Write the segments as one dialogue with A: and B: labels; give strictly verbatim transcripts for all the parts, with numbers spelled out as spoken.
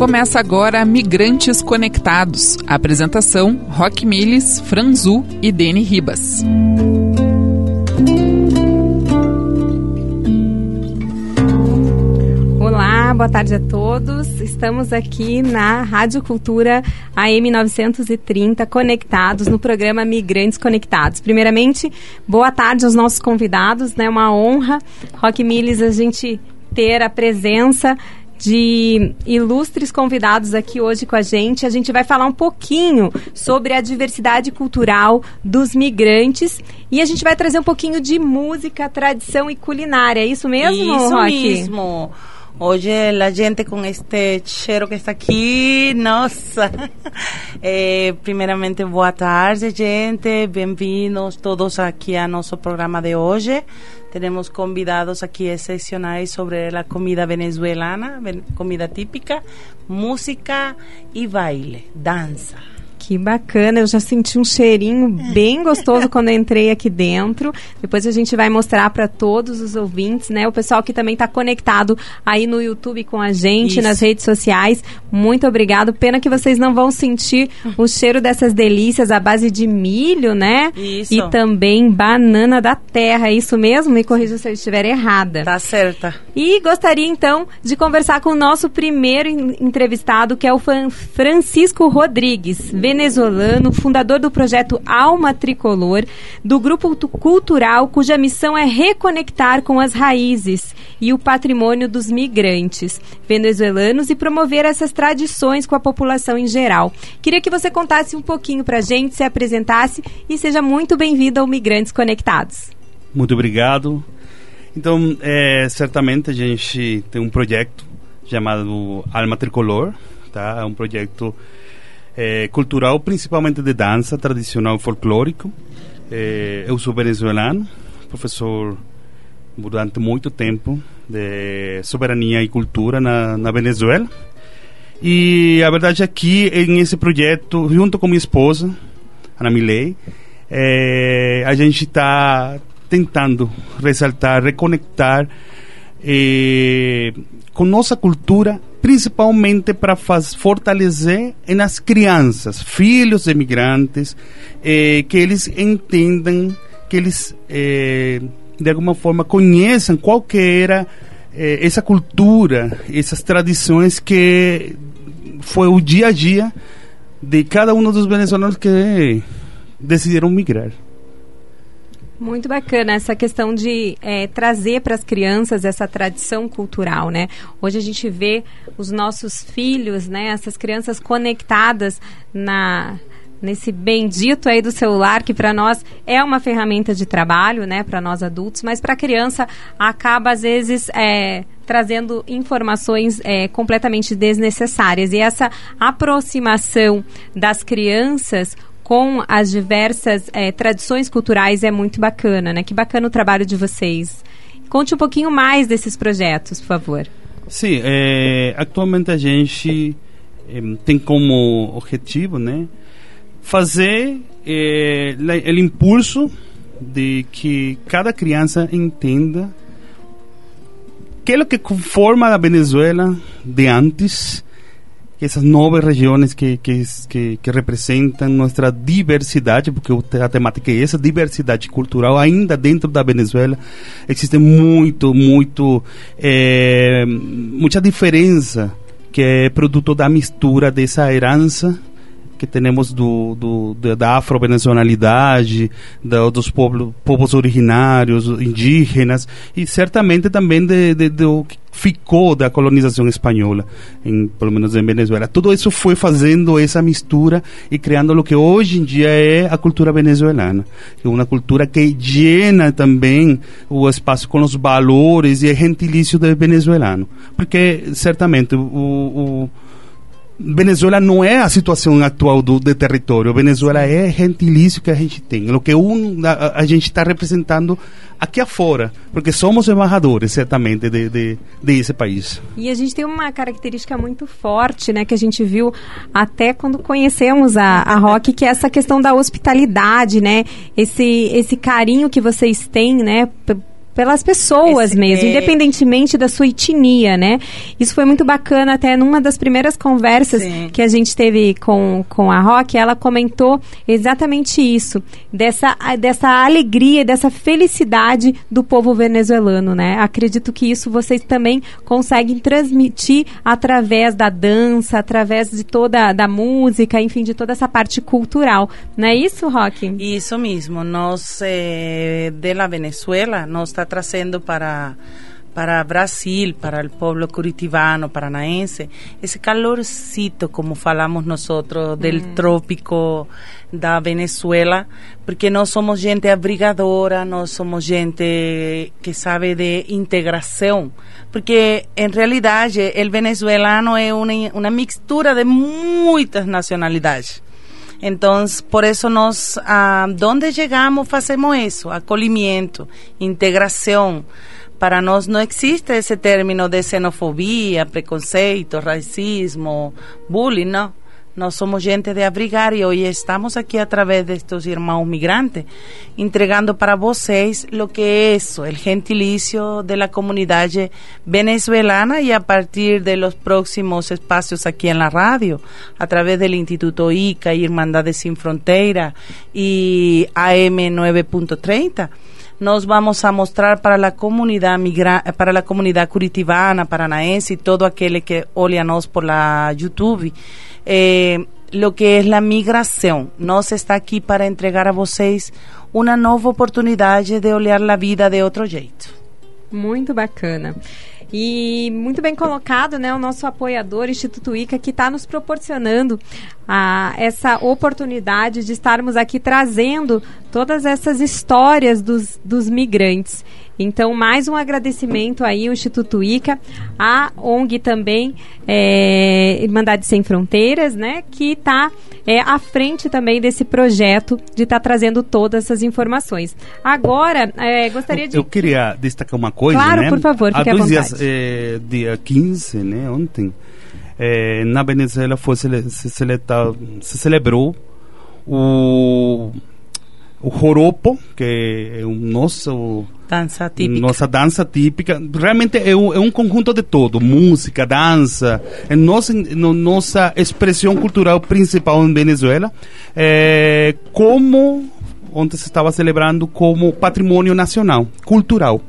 A: Começa agora Migrantes Conectados. A apresentação: Roque Miles, Franzu e Deni Ribas.
B: Olá, boa tarde a todos. Estamos aqui na Rádio Cultura A M novecentos e trinta, conectados no programa Migrantes Conectados. Primeiramente, boa tarde aos nossos convidados, né? Uma honra, Roque Miles, a gente ter a presença de ilustres convidados aqui hoje com a gente. A gente vai falar um pouquinho sobre a diversidade cultural dos migrantes e a gente vai trazer um pouquinho de música, tradição e culinária. É isso mesmo,
C: Isso
B: Roque?
C: mesmo. Hoje a gente com este cheiro que está aqui, nossa. Eh, primeiramente, boa tarde, gente. Bem-vindos todos aqui ao nosso programa de hoje. Temos convidados aqui excepcionais sobre a comida venezuelana, comida típica, música e baile, dança.
B: Que bacana, eu já senti um cheirinho bem gostoso quando eu entrei aqui dentro. Depois a gente vai mostrar para todos os ouvintes, né? O pessoal que também está conectado aí no YouTube com a gente, Isso. nas redes sociais. Muito obrigado. Pena que vocês não vão sentir o cheiro dessas delícias à base de milho, né?
C: Isso.
B: E também banana da terra. É isso mesmo? Me corrija se eu estiver errada.
C: Tá certa.
B: E gostaria, então, de conversar com o nosso primeiro entrevistado, que é o Francisco Rodrigues, venezuelano, fundador do projeto Alma Tricolor, do grupo cultural cuja missão é reconectar com as raízes e o patrimônio dos migrantes venezuelanos e promover essas tradições com a população em geral. Queria que você contasse um pouquinho pra gente, se apresentasse e seja muito bem-vindo ao Migrantes Conectados.
D: Muito obrigado. Então, é, certamente a gente tem um projeto chamado Alma Tricolor, tá? É um projeto É, cultural, principalmente de dança tradicional folclórico. É, eu sou venezuelano, professor durante muito tempo de soberania e cultura na, na Venezuela. E a verdade é que em esse projeto, junto com minha esposa, Ana Milei, é, a gente está tentando ressaltar, reconectar é, com nossa cultura, principalmente para fortalecer nas crianças, filhos de imigrantes, eh, que eles entendam, que eles eh, de alguma forma conheçam qual que era eh, essa cultura, essas tradições que foi o dia a dia de cada um dos venezuelanos que decidiram migrar.
B: Muito bacana essa questão de é, trazer para as crianças essa tradição cultural, né? Hoje a gente vê os nossos filhos, né? Essas crianças conectadas na, nesse bendito aí do celular, que para nós é uma ferramenta de trabalho, né? Para nós adultos, mas para a criança acaba às vezes é, trazendo informações é, completamente desnecessárias. E essa aproximação das crianças com as diversas é, tradições culturais é muito bacana, né? Que bacana o trabalho de vocês. Conte um pouquinho mais desses projetos, por favor.
D: Sim, é, atualmente a gente é, tem como objetivo, né, fazer é, o impulso de que cada criança entenda que é o que conforma a Venezuela de antes, essas novas regiões que, que, que, que representam nossa diversidade, porque a temática é essa, diversidade cultural. Ainda dentro da Venezuela existe muito, muito, é, muita diferença, que é produto da mistura dessa herança que temos do, do, da afro-venezuelanidade, do, dos povos, povos originários, indígenas, e certamente também de, de, do que ficou da colonização espanhola, em, pelo menos em Venezuela. Tudo isso foi fazendo essa mistura e criando o que hoje em dia é a cultura venezuelana, que é uma cultura que llena também o espaço com os valores e é gentilício do venezuelano, porque certamente o, o Venezuela não é a situação atual do, do território. Venezuela é gentilício que a gente tem, o que um, a, a gente está representando aqui afora, porque somos embajadores, certamente, de, de, de esse país.
B: E a gente tem uma característica muito forte, né, que a gente viu até quando conhecemos a, a Roque, que é essa questão da hospitalidade, né, esse, esse carinho que vocês têm, né, p- pelas pessoas Esse, mesmo, é... independentemente da sua etnia, né? Isso foi muito bacana, até numa das primeiras conversas Sim. que a gente teve com, com a Roque, ela comentou exatamente isso, dessa, dessa alegria, dessa felicidade do povo venezuelano, né? Acredito que isso vocês também conseguem transmitir através da dança, através de toda da música, enfim, de toda essa parte cultural. Não é isso, Roque?
C: Isso mesmo. Nós, eh, de la Venezuela, nós está trazendo para para Brasil, para o povo curitibano, paranaense, esse calorcito, como falamos nosotros, del mm. trópico da Venezuela, porque nós somos gente abrigadora, nós somos gente que sabe de integração, porque em realidade o venezuelano é uma, uma mistura de muitas nacionalidades. Então, por isso nós, ah, onde chegamos, fazemos isso, acolhimento, integração. Para nós não existe esse término de xenofobia, preconceito, racismo, bullying, não. Nós somos gente de abrigar e hoje estamos aqui através destes irmãos migrantes, entregando para vocês o que é isso, o gentilicio da comunidade venezuelana e a partir de los próximos espaços aqui na rádio, através do Instituto I C A, Irmandades Sin Fronteira e A M nove ponto trinta, nós vamos a mostrar para a comunidade migra para a comunidade curitibana, paranaense e todo aquele que olha nós por la YouTube, eh, lo que é a migração. Nós está aqui para entregar a vocês uma nova oportunidade de olhar a vida de outro jeito.
B: Muito bacana. E muito bem colocado, né, o nosso apoiador, Instituto I C A, que está nos proporcionando a, essa oportunidade de estarmos aqui trazendo todas essas histórias dos, dos migrantes. Então, mais um agradecimento aí ao Instituto I C A, a O N G também, é, Irmandade Sem Fronteiras, né, que está é, à frente também desse projeto de estar tá trazendo todas essas informações. Agora, é, gostaria de...
D: Eu queria destacar uma coisa,
B: claro,
D: né?
B: por favor, fique
D: à vontade. Há dois
B: dias,
D: é, dia quinze, né, ontem, é, na Venezuela foi cele se, celebra se celebrou o... o joropo, que é o nosso...
C: Dança típica.
D: Nossa dança típica. Realmente é um, é um conjunto de tudo. Música, dança. É nossa, no, nossa expressão cultural principal em Venezuela. É, como, ontem se estava celebrando como patrimônio nacional, cultural.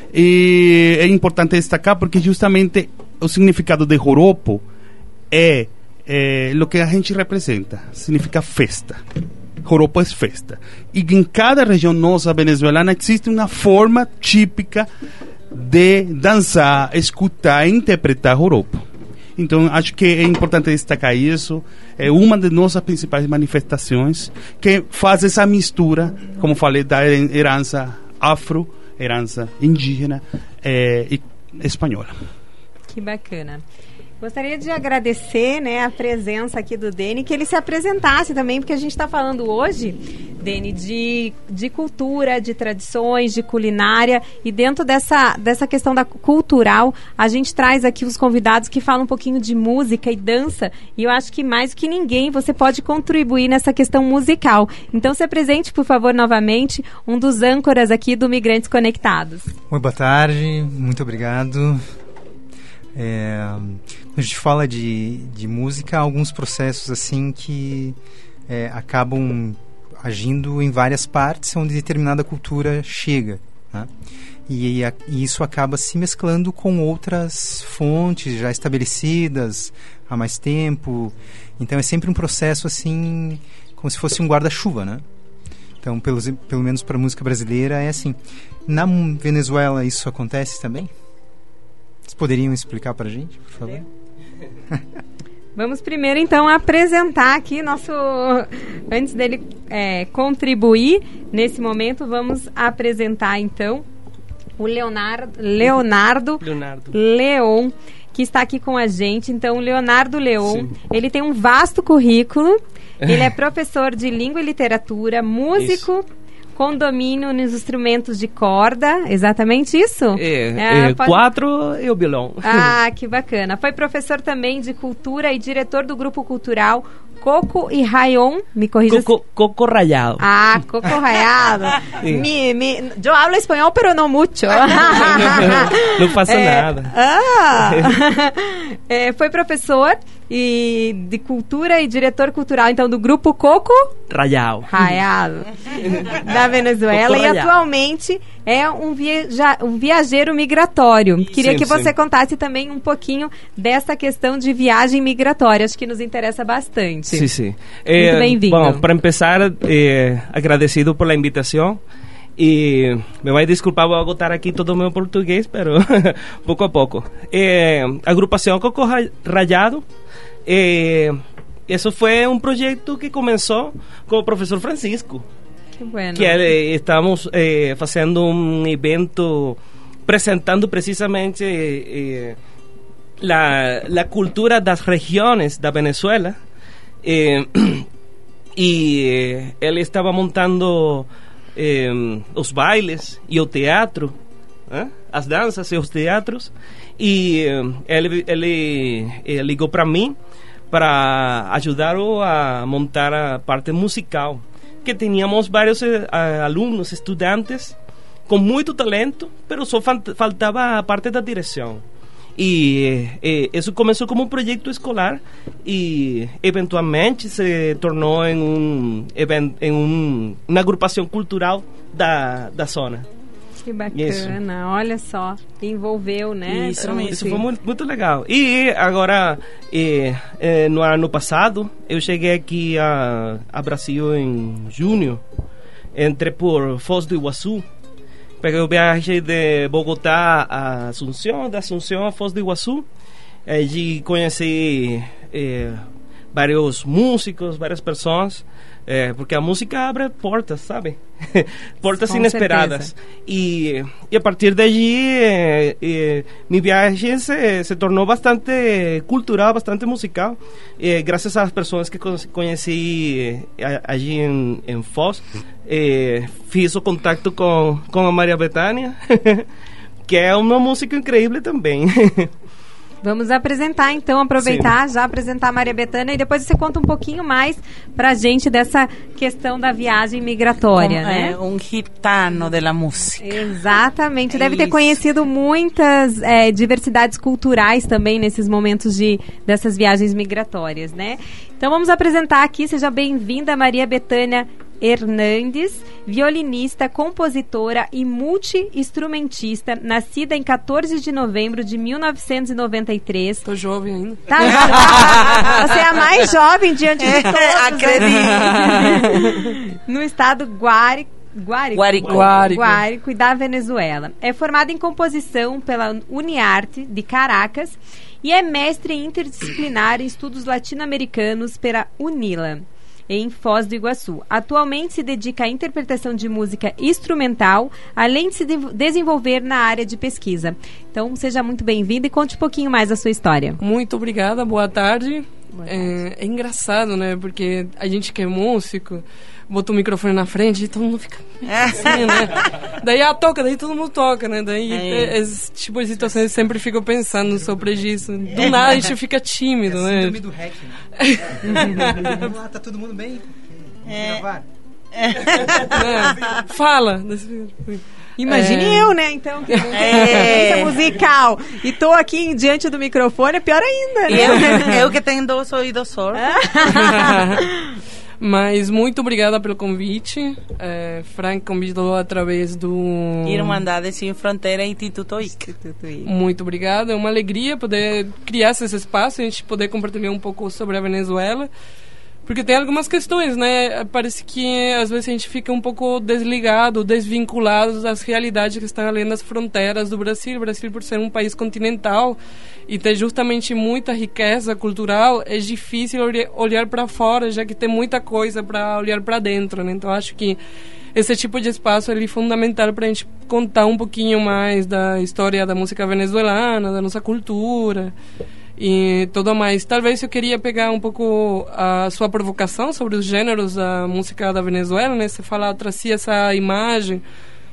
D: E é importante destacar porque justamente o significado de joropo é, é o que a gente representa. Significa festa. Joropo é festa. E em cada região nossa venezuelana existe uma forma típica de dançar, escutar e interpretar joropo. Então, acho que é importante destacar isso. É uma de nossas principais manifestações que faz essa mistura, como falei, da herança afro, herança indígena é, e espanhola.
B: Que bacana. Gostaria de agradecer, né, a presença aqui do Deni, que ele se apresentasse também, porque a gente está falando hoje, Deni, de, de cultura, de tradições, de culinária, e dentro dessa, dessa questão da cultural, a gente traz aqui os convidados que falam um pouquinho de música e dança, e eu acho que mais do que ninguém você pode contribuir nessa questão musical. Então se apresente, por favor, novamente, um dos âncoras aqui do Migrantes Conectados.
E: Muito boa tarde, muito obrigado. É, quando a gente fala de, de música, há alguns processos assim que é, acabam agindo em várias partes onde determinada cultura chega, né? e, a, e isso acaba se mesclando com outras fontes já estabelecidas há mais tempo. Então é sempre um processo assim, como se fosse um guarda-chuva, né? Então, pelo, pelo menos para a música brasileira é assim. Na Venezuela isso acontece também? Vocês poderiam explicar para a gente, por favor?
B: Vamos primeiro, então, apresentar aqui nosso... Antes dele é, contribuir nesse momento, vamos apresentar, então, o Leonardo, Leonardo,
F: Leonardo.
B: Leon, que está aqui com a gente. Então, o Leonardo Leon, Sim. ele tem um vasto currículo. Ele é professor de língua e literatura, músico... Isso. Com domínio nos instrumentos de corda, exatamente isso?
F: É, é, é pode... quatro e o violão.
B: Ah, que bacana. Foi professor também de cultura e diretor do grupo cultural Coco y Rayón, me corrijas.
F: Coco, coco rallado.
B: Ah, coco rallado. Sí. Mi, mi, yo hablo español, pero no mucho.
F: No pasa é, nada.
B: Ah, é, foi professor e de cultura e diretor cultural, então, do grupo Coco
F: Rallado.
B: Rallado da Venezuela. Coco e rallado. Atualmente é um, viaja, um viajeiro migratório. Queria sim, que você sim. contasse também um pouquinho dessa questão de viagem migratória. Acho que nos interessa bastante.
F: Sim, sim.
B: Muito
F: eh,
B: bem-vindo.
F: Bom, para começar, eh, agradecido por la invitação. E me vai desculpar, vou agotar aqui todo o meu português, pero pouco a pouco. Eh, agrupação Coco Rallado, eh, isso foi um projeto que começou com o professor Francisco.
B: Que bueno.
F: Que eh, estamos eh, fazendo um evento apresentando precisamente eh, la, la cultura das regiões da Venezuela. Eh, e eh, ele estava montando eh, os bailes e o teatro, eh? as danças e os teatros, e eh, ele, ele eh, ligou para mim para ajudá-lo a montar a parte musical, que tínhamos vários eh, alunos, estudantes com muito talento, mas só faltava a parte da direção. E eh, isso começou como um projeto escolar e eventualmente se tornou em um em um, uma agrupação cultural da da zona.
B: Que bacana, isso. Olha só, envolveu, né?
F: Isso, então, isso foi muito, muito legal. E agora, eh, eh, no ano passado, eu cheguei aqui a, a Brasil em junho, entrei por Foz do Iguaçu. Peguei o viagem de Bogotá a Asunción, de Asunción a Foz do Iguaçu. Allí conheci eh, vários músicos, várias pessoas, eh, porque a música abre portas, sabe? Portas
B: Com
F: inesperadas. E, e a partir daí, eh, eh, minha viagem se, se tornou bastante cultural, bastante musical, eh, graças às pessoas que conheci eh, allí em, em Foz. Eh, fiz o contato com, com a Maria Bethânia, que é uma música incrível também.
B: Vamos apresentar, então, aproveitar, Sim. já apresentar a Maria Bethânia e depois você conta um pouquinho mais pra gente dessa questão da viagem migratória, um, né?
C: É, um gitano da música.
B: Exatamente,
C: é
B: deve
C: isso.
B: ter conhecido muitas é, diversidades culturais também nesses momentos de, dessas viagens migratórias, né? Então vamos apresentar aqui, seja bem-vinda, Maria Bethânia Hernandes, violinista, compositora e multi-instrumentista, nascida em quatorze de novembro de mil novecentos e noventa e três.
G: Tô jovem ainda.
B: Tá, você é a mais jovem diante de todos.
C: Acredito.
B: No estado Guárico. Guárico,
C: Guárico.
B: Guárico. Guárico, da Venezuela. É formada em composição pela Uniarte de Caracas e é mestre interdisciplinar em estudos latino-americanos pela UNILA, em Foz do Iguaçu. Atualmente se dedica à interpretação de música instrumental, além de se de- desenvolver na área de pesquisa. Então, seja muito bem-vindo e conte um pouquinho mais a sua história.
G: Muito obrigada, boa tarde. Boa tarde. É, é engraçado, né? Porque a gente que é músico, bota o microfone na frente e todo mundo fica assim, né? Daí a toca, daí todo mundo toca, né? Daí é. esse tipo de situações eu sempre fico pensando sobre isso. Do nada a gente fica tímido,
E: é
G: né?
E: Síndrome do hack, né? Vamos lá, tá todo mundo bem? Vamos
C: É.
E: gravar?
G: É. Fala.
B: Imagine
G: É.
B: eu, né? Então, que
C: É.
B: é. musical. E tô aqui diante do microfone, é pior ainda,
C: E
B: né?
C: eu, que- eu que tenho dois ouvidos sordos.
G: Mas muito obrigada pelo convite. É, Frank convidou através do...
C: Irmandade Sem Fronteira Instituto I C.
G: Muito obrigada. É uma alegria poder criar esse espaço, a gente poder compartilhar um pouco sobre a Venezuela. Porque tem algumas questões, né? Parece que às vezes a gente fica um pouco desligado, desvinculado das realidades que estão além das fronteiras do Brasil. O Brasil, por ser um país continental e ter justamente muita riqueza cultural, é difícil olhar para fora, já que tem muita coisa para olhar para dentro, né? Então, acho que esse tipo de espaço é fundamental para a gente contar um pouquinho mais da história da música venezuelana, da nossa cultura e tudo mais. Talvez eu queria pegar um pouco a sua provocação sobre os gêneros da música da Venezuela, né? Você fala, trazia essa imagem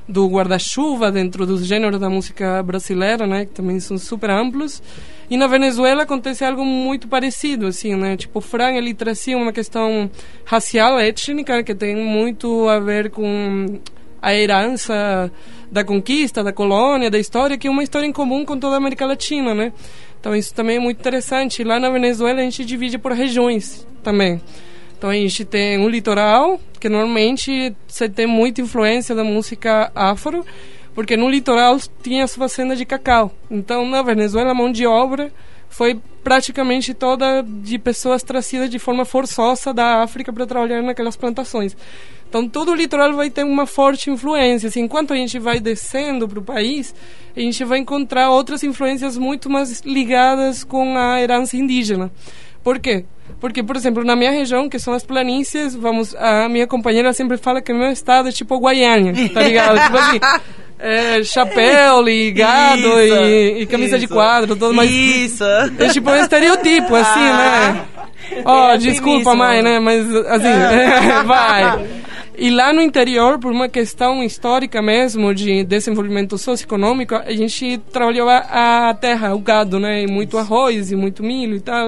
G: do guarda-chuva dentro dos gêneros da música brasileira, né, que também são super amplos. E na Venezuela acontece algo muito parecido, assim, né? Tipo, o Fran, ele trazia uma questão racial, étnica, que tem muito a ver com a herança da conquista, da colônia, da história, que é uma história em comum com toda a América Latina, né? Então isso também é muito interessante. E lá na Venezuela a gente divide por regiões também. Então a gente tem um litoral, que normalmente você tem muita influência da música afro, porque no litoral tinha as fazendas de cacau. Então, na Venezuela, a mão de obra foi praticamente toda de pessoas trazidas de forma forçosa da África para trabalhar naquelas plantações. Então, todo o litoral vai ter uma forte influência. Assim, enquanto a gente vai descendo para o país, a gente vai encontrar outras influências muito mais ligadas com a herança indígena. Por quê? Porque, por exemplo, na minha região, que são as planícies, vamos, a minha companheira sempre fala que o meu estado é tipo Guaiânia, tá ligado? Tipo assim, é, chapéu ligado e, e camisa isso, de quadro, todo mais.
C: Isso.
G: É tipo um estereotipo, assim, ah, né? Ó, oh, desculpa, mesmo. Mãe, né? Mas, assim, vai. E lá no interior, por uma questão histórica mesmo, de desenvolvimento socioeconômico, a gente trabalhou a, a terra, o gado, né? E muito arroz e muito milho e tal.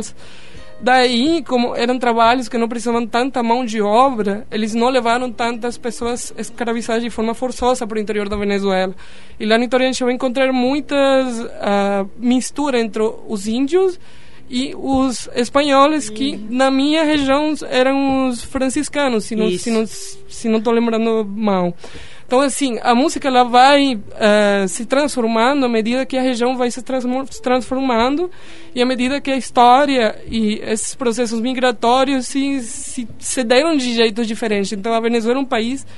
G: Daí, como eram trabalhos que não precisavam tanta mão de obra, eles não levaram tantas pessoas escravizadas de forma forçosa para o interior da Venezuela. E lá no interior a gente vai encontrar muitas uh, misturas entre os índios e os espanhóis, que na minha região eram os franciscanos, se não se não se não estou lembrando mal. Então, assim, a música ela vai uh, se transformando à medida que a região vai se transformando e à medida que a história e esses processos migratórios se, se, se deram de jeitos diferentes. Então, a Venezuela é um país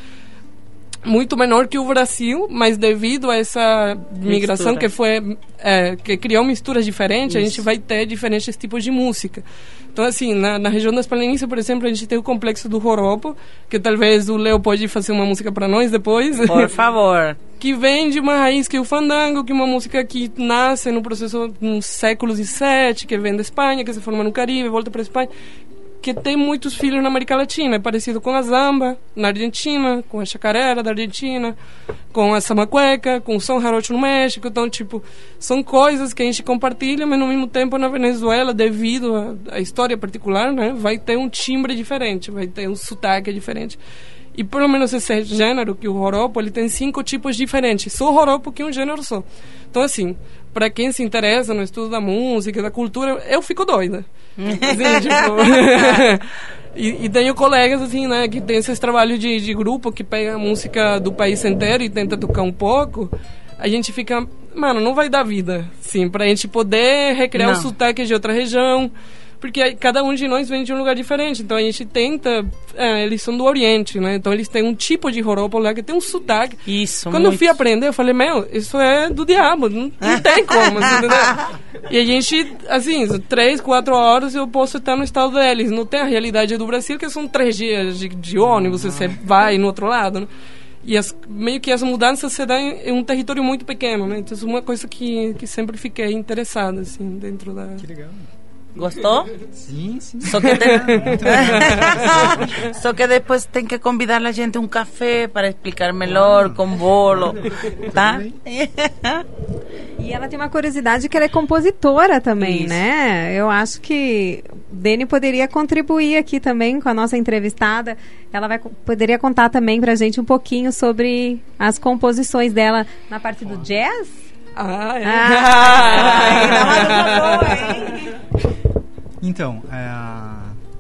G: muito menor que o Brasil, mas devido a essa migração Mistura. que foi é, que criou misturas diferentes, Isso. a gente vai ter diferentes tipos de música. Então, assim, na, na região das planícies, por exemplo, a gente tem o complexo do joropo, que talvez o Leo pode fazer uma música para nós depois.
C: Por favor.
G: Que vem de uma raiz que é o fandango, que é uma música que nasce no processo nos séculos dezessete, que vem da Espanha, que se forma no Caribe, volta para a Espanha, que tem muitos filhos na América Latina. É parecido com a zamba na Argentina, com a chacarera da Argentina, com a samacueca, com o som jarocho no México. Então, tipo, são coisas que a gente compartilha, mas no mesmo tempo na Venezuela, devido à história particular, né, vai ter um timbre diferente, vai ter um sotaque diferente. E pelo menos esse gênero, que o joropo, ele tem cinco tipos diferentes. Só o joropo que é um gênero só. Então, assim, para quem se interessa no estudo da música, da cultura, eu fico doida. Assim, tipo, e, e tenho colegas, assim, né, que tem esses trabalhos de, de grupo, que pega a música do país inteiro e tenta tocar um pouco. A gente fica, mano, não vai dar vida, sim, pra gente poder recriar não. o sotaque de outra região. Porque cada um de nós vem de um lugar diferente. Então a gente tenta... É, eles são do Oriente, né? Então eles têm um tipo de joropo lá que tem um sotaque.
C: Isso,
G: Quando
C: muito.
G: eu fui aprender, eu falei, meu, isso é do diabo. Não, não tem como, assim, entendeu? E a gente, assim, três, quatro horas eu posso estar no estado deles. Não tem a realidade do Brasil, que são três dias de, de ônibus, você vai no outro lado, né? E as, meio que as mudanças se dão em, em um território muito pequeno, né? Então isso é uma coisa que, que sempre fiquei interessada, assim, dentro da...
E: Que legal.
C: Gostou?
E: Sim, sim.
C: Só que, tem... Só que depois tem que convidar a gente a um café para explicar melhor, com bolo, tá?
B: E ela tem uma curiosidade que ela é compositora também, Isso. né? Eu acho que Deni poderia contribuir aqui também com a nossa entrevistada. Ela vai, poderia contar também pra gente um pouquinho sobre as composições dela na parte do jazz?
G: Ah, é.
B: Ah,
E: então, é,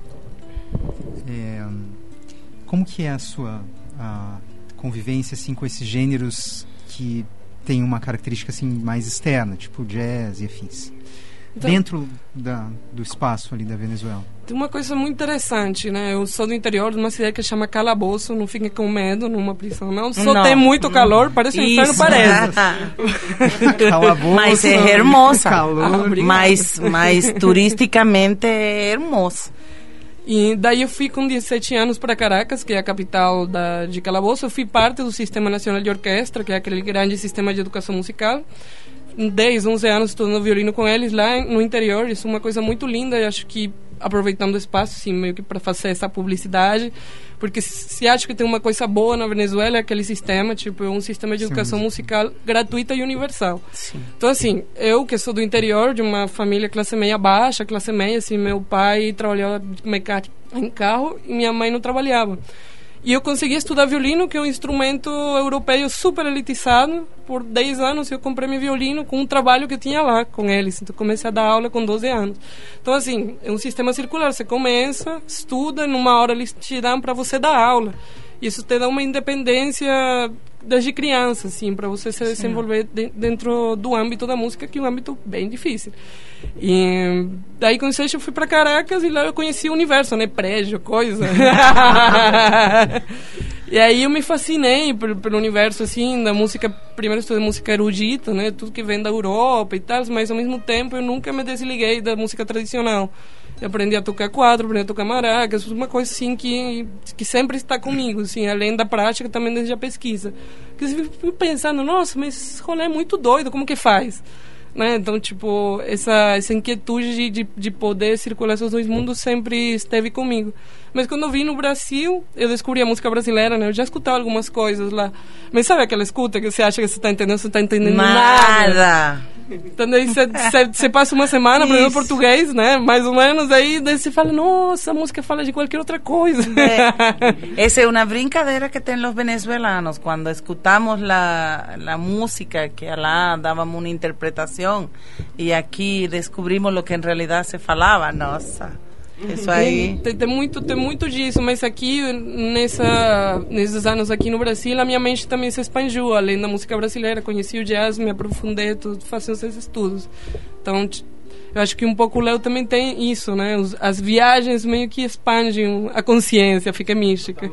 E: é, como que é a sua a convivência assim com esses gêneros que tem uma característica assim mais externa, tipo jazz e afins, então, dentro da, do espaço ali da Venezuela?
G: Tem uma coisa muito interessante, né? Eu sou do interior de uma cidade que chama Calabozo, não fique com medo numa prisão, não. Só não, tem muito calor, não. Parece um inferno, parece.
E: Calabozo,
C: mas é hermosa, calor. mas, mas turisticamente é hermosa.
G: E daí eu fui com dezessete anos para Caracas, que é a capital da, de Calabozo. Eu fui parte do Sistema Nacional de Orquestra, que é aquele grande sistema de educação musical. dez, onze anos estudando violino com eles lá no interior. Isso é uma coisa muito linda. Eu acho que aproveitando o espaço, assim, meio que para fazer essa publicidade, porque se acha que tem uma coisa boa na Venezuela é aquele sistema, tipo, é um sistema de educação Sim. musical gratuita e universal. Sim. Então, assim, eu que sou do interior, de uma família classe meia baixa, classe meia, assim, meu pai trabalhava mecânico em carro e minha mãe não trabalhava. E eu consegui estudar violino, que é um instrumento europeu super elitizado. Por dez anos eu comprei meu violino com um trabalho que eu tinha lá com eles. Então comecei a dar aula com doze anos. Então, assim, é um sistema circular. Você começa, estuda, e numa hora eles te dão para você dar aula. Isso te dá uma independência desde criança, assim, para você se desenvolver de, dentro do âmbito da música, que é um âmbito bem difícil. E daí, com isso, eu fui para Caracas e lá eu conheci o universo, né? Prédio, coisa. E aí eu me fascinei pelo, pelo universo, assim, da música. Primeiro estudei música erudita, né? Tudo que vem da Europa e tal, mas ao mesmo tempo eu nunca me desliguei da música tradicional. Eu aprendi a tocar quadro, aprendi a tocar maracas, uma coisa assim que, que sempre está comigo, assim, além da prática, também desde a pesquisa. Porque eu fico pensando, nossa, mas esse rolê é muito doido, como que faz? Né? Então, tipo, essa, essa inquietude de, de, de poder circular esses dois mundos sempre esteve comigo. Mas quando eu vim no Brasil, eu descobri a música brasileira, né? Eu já escutava algumas coisas lá. Mas sabe aquela escuta que você acha que você está entendendo, você não está entendendo nada? Nada! Então daí você passa uma semana aprendendo português, né? Mais ou menos, aí daí você fala, nossa, a música fala de qualquer outra coisa.
C: É, essa é uma brincadeira que tem os venezuelanos. Quando escutamos la, la música, que lá dávamos uma interpretação, e aqui descobrimos o que em realidade se falava, nossa... Isso aí.
G: Tem, tem, muito, tem muito disso, mas aqui, nessa, nesses anos aqui no Brasil, a minha mente também se expandiu, além da música brasileira. Conheci o jazz, me aprofundei, tudo, fazendo esses estudos. Então, eu acho que um pouco o Léo também tem isso, né? Os, as viagens meio que expandem a consciência, fica mística.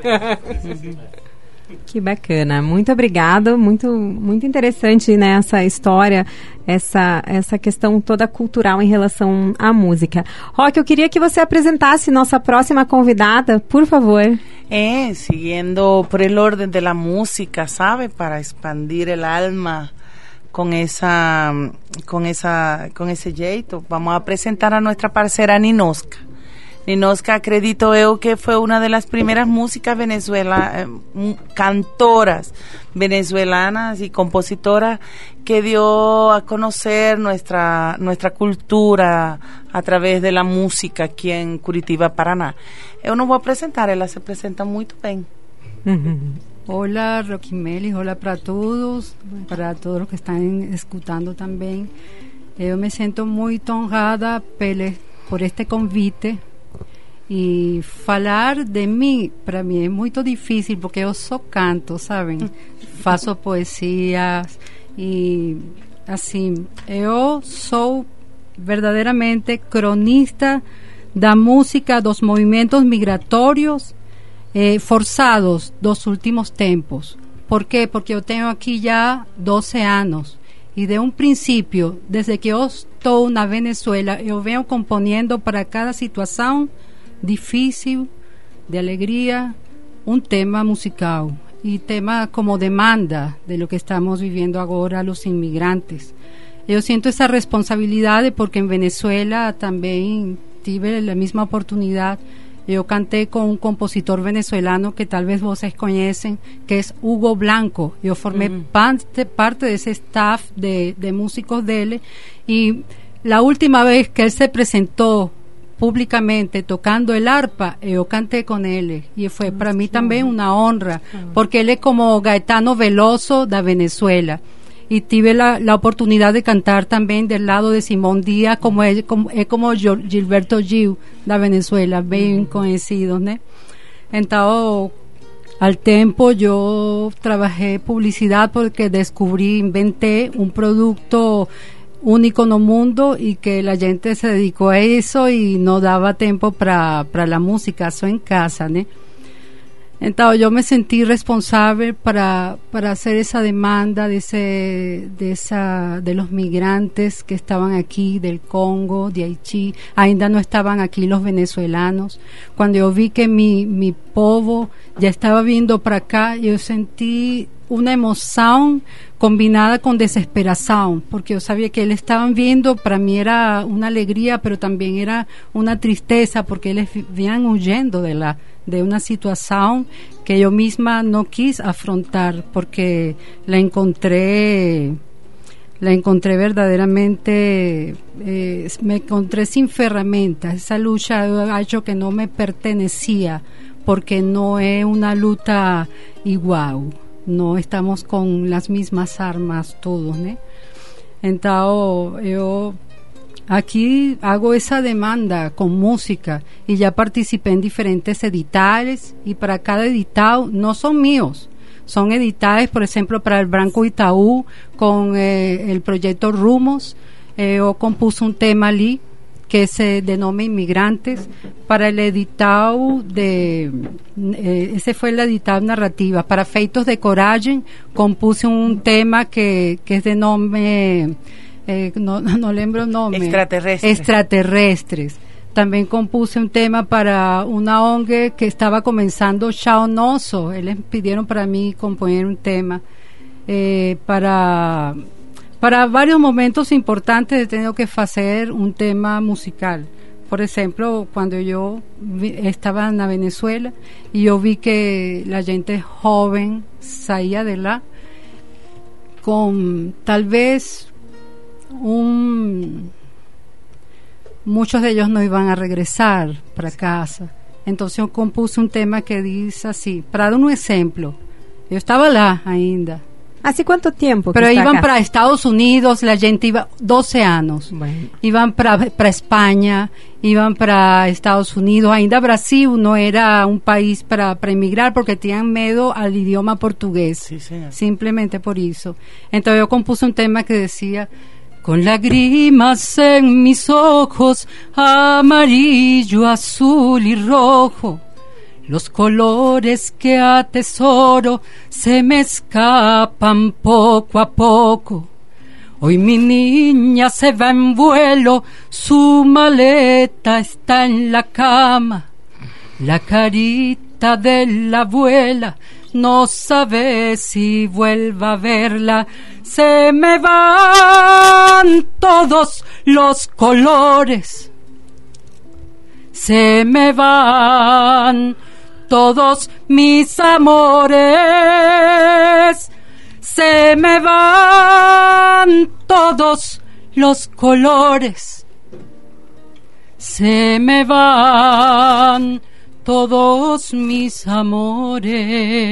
B: Que bacana, muito obrigada, muito, muito interessante, né, essa história, essa, essa questão toda cultural em relação à música. Roque, eu queria que você apresentasse nossa próxima convidada, por favor.
C: É, seguindo por el orden de la música, sabe, para expandir el alma con esa, con esa, con ese jeito, vamos a apresentar a nuestra parceira Ninoska. Ninoska, acredito eu que foi uma das primeiras músicas venezuelanas, eh, cantoras venezolanas y compositoras que dio a conocer nuestra, nuestra cultura a través de la música aquí en Curitiba, Paraná. Eu não vou apresentar, ela se apresenta muito bem.
H: Hola, Roquimelis, hola para todos, para todos los que están escuchando también. Eu me siento muito honrada por este convite. E falar de mim, para mim, é muito difícil, porque eu só canto, sabem? Faço poesias e, assim, eu sou verdadeiramente cronista da música dos movimentos migratórios eh, forçados dos últimos tempos. Por quê? Porque eu tenho aqui já doze anos. E de um princípio, desde que eu estou na Venezuela, eu venho componendo para cada situação difícil, de alegria, um tema musical e tema como demanda de lo que estamos viviendo agora los inmigrantes. Eu sinto essa responsabilidade porque em Venezuela também tive a mesma oportunidade. Eu cantei com um compositor venezolano que talvez vocês conhecem, que é Hugo Blanco. Eu formei mm. parte, parte desse staff de, de músicos dele, e a última vez que ele se apresentou públicamente tocando el arpa, eu cantei com ele e foi para mim também uma honra, porque ele é como Gaetano Veloso da Venezuela, e tive a, a oportunidade de cantar também do lado de Simón Díaz, como é como, é como Gilberto Gil da Venezuela, bem uhum. conhecidos, né? Então, ao tempo eu trabalhei publicidade porque descobri, inventei um produto único no mundo y que la gente se dedicó a eso y no daba tiempo para para la música, só en casa, ¿no? Entonces yo me sentí responsable para para hacer esa demanda de ese de esa de los migrantes que estaban aquí del Congo, de Haití. Ainda no estaban aquí los venezolanos. Cuando yo vi que mi mi povo ya estaba vindo para acá, yo sentí una emoción combinada con desesperación, porque yo sabía que ellos estaban viendo, para mí era una alegría, pero también era una tristeza, porque ellos venían huyendo de la de una situación que yo misma no quise afrontar, porque la encontré la encontré verdaderamente, eh, me encontré sin ferramentas. Esa lucha ha hecho que no me pertenecía, porque no es una lucha igual, no estamos con las mismas armas todos, ¿no? Entonces yo aquí hago esa demanda con música, y ya participé en diferentes editales, y para cada editado no son míos, son editales, por ejemplo, para el Banco Itaú con eh, el proyecto Rumos. Eh, yo compuse un tema allí que se denomina Inmigrantes para el editado de eh, ese fue el editado narrativa. Para Feitos de Coraje compuse un tema que, que es de nombre eh, no, no lembro el nombre,
C: extraterrestres
H: extraterrestres. También compuse un tema para una O N G que estaba comenzando, Chao Noso. Ellos pidieron para mí componer un tema. Eh, para, para varios momentos importantes he tenido que hacer un tema musical. Por ejemplo, cuando yo vi, estaba en la Venezuela, y yo vi que la gente joven salía de la con tal vez un... muchos de ellos no iban a regresar para casa. Entonces yo compuse un tema que dice así, para dar un ejemplo. Yo estaba lá ainda.
B: ¿Hace cuánto tiempo?
H: Pero
B: que está
H: iban
B: acá?
H: para Estados Unidos, la gente iba doce años.
B: Bueno.
H: Iban para para España, iban para Estados Unidos. Ainda Brasil no era un país para, para emigrar, porque tenían miedo al idioma portugués.
C: Sí, señor.
H: Simplemente por eso. Entonces yo compuse un tema que decía: con lágrimas en mis ojos, amarillo, azul y rojo, los colores que atesoro se me escapan poco a poco. Hoy mi niña se va en vuelo, su maleta está en la cama. La carita de la abuela no sabe si vuelva a verla. Se me van todos los colores, se me van todos mis amores, se me van todos los colores, se me van todos mis amores.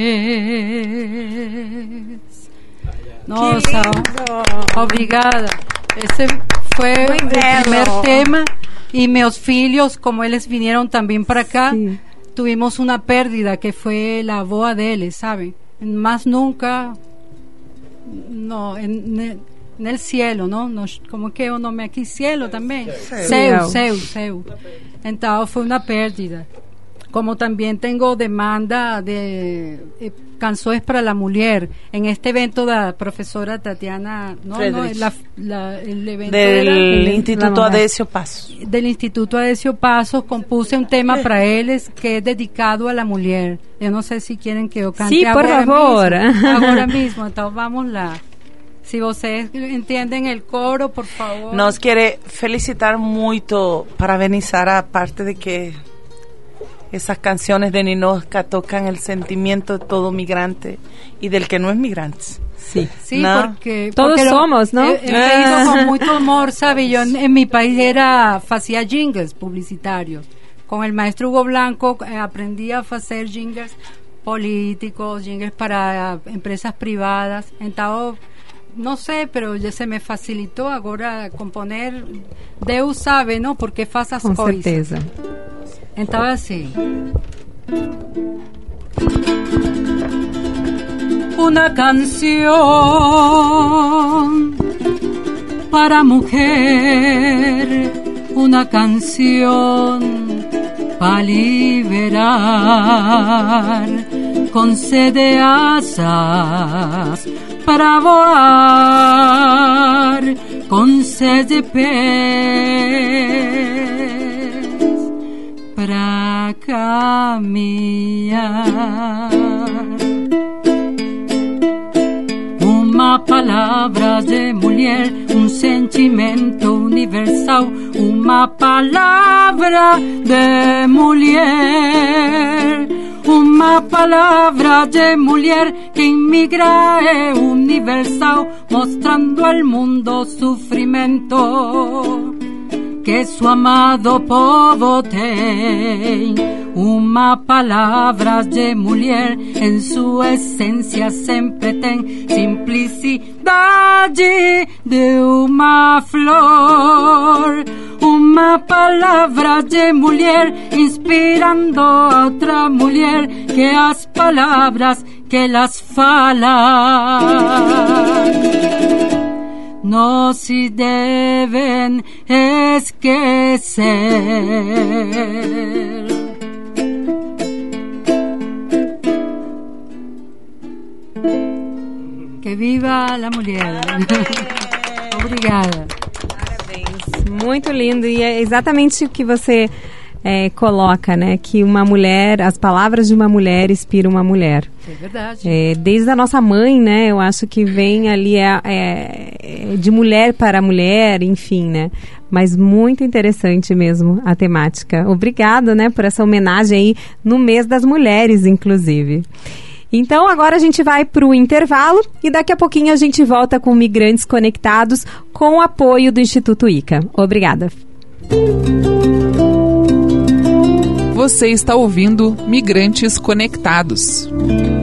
H: Nossa, obrigada. Ese fue
B: Muy
H: el
B: bello.
H: primer tema, y meus filhos, como ellos vinieron también para acá,
B: Sí.
H: tuvimos una pérdida que fue la boda de ellos, ¿saben? Más nunca, no, en, en, en el cielo, ¿no? no como que o nome aqui, cielo también. Seu, seu, seu. Entonces fue una pérdida. Como también tengo demanda de eh, canciones para la mujer. En este evento de la profesora Tatiana, no, no, la, la, el evento
C: del
H: era, el,
C: Instituto
H: la,
C: Adesio Pasos.
H: Del Instituto Adesio Pasos compuse un tema para ellos que es dedicado a la mujer. Yo no sé si quieren que yo cante.
B: Sí, por
H: ahora
B: favor.
H: mismo, ahora mismo, entonces vamos lá. Si ustedes entienden el coro, por favor.
C: Nos quiere felicitar mucho, parabenizar, aparte de que esas canciones de Ninotchka tocan el sentimiento de todo migrante y del que no es migrante.
B: Sí.
H: Sí,
C: ¿no?
H: porque...
B: Todos
H: porque lo-
B: somos, ¿no?
H: He, he leído con mucho amor, ¿sabe? Yo en, en mi país era, hacía jingles publicitarios. Con el maestro Hugo Blanco eh, aprendí a hacer jingles políticos, jingles para eh, empresas privadas. Entonces, no sé, pero ya se me facilitó ahora componer. Deus sabe, ¿no? Porque faz as
B: Com
H: coisas.
B: certeza.
H: Então, assim. Una canción para mujer, una canción para liberar, con sed de asas para volar, con sed de pez para caminar. palavra de mulher, um sentimento universal. Uma palavra de mulher, uma palavra de mulher que imigra é universal, mostrando ao mundo sofrimento que su amado povo tem. Uma palavra de mulher em sua essência sempre tem simplicidade de uma flor. Uma palavra de mulher inspirando a outra mulher, que as palavras que elas falam no se deben esquecer. Que viva la mulher. Obrigada.
B: Parabéns. Muito lindo. E é exatamente o que você é, coloca, né? Que uma mulher, as palavras de uma mulher inspiram uma mulher.
H: É verdade.
B: É, desde a nossa mãe, né? Eu acho que vem ali é, é, de mulher para mulher, enfim, né? Mas muito interessante mesmo a temática. Obrigada, né? Por essa homenagem aí no mês das mulheres, inclusive. Então, agora a gente vai para o intervalo e daqui a pouquinho a gente volta com Migrantes Conectados com o apoio do Instituto I C A. Obrigada.
A: Você está ouvindo Migrantes Conectados.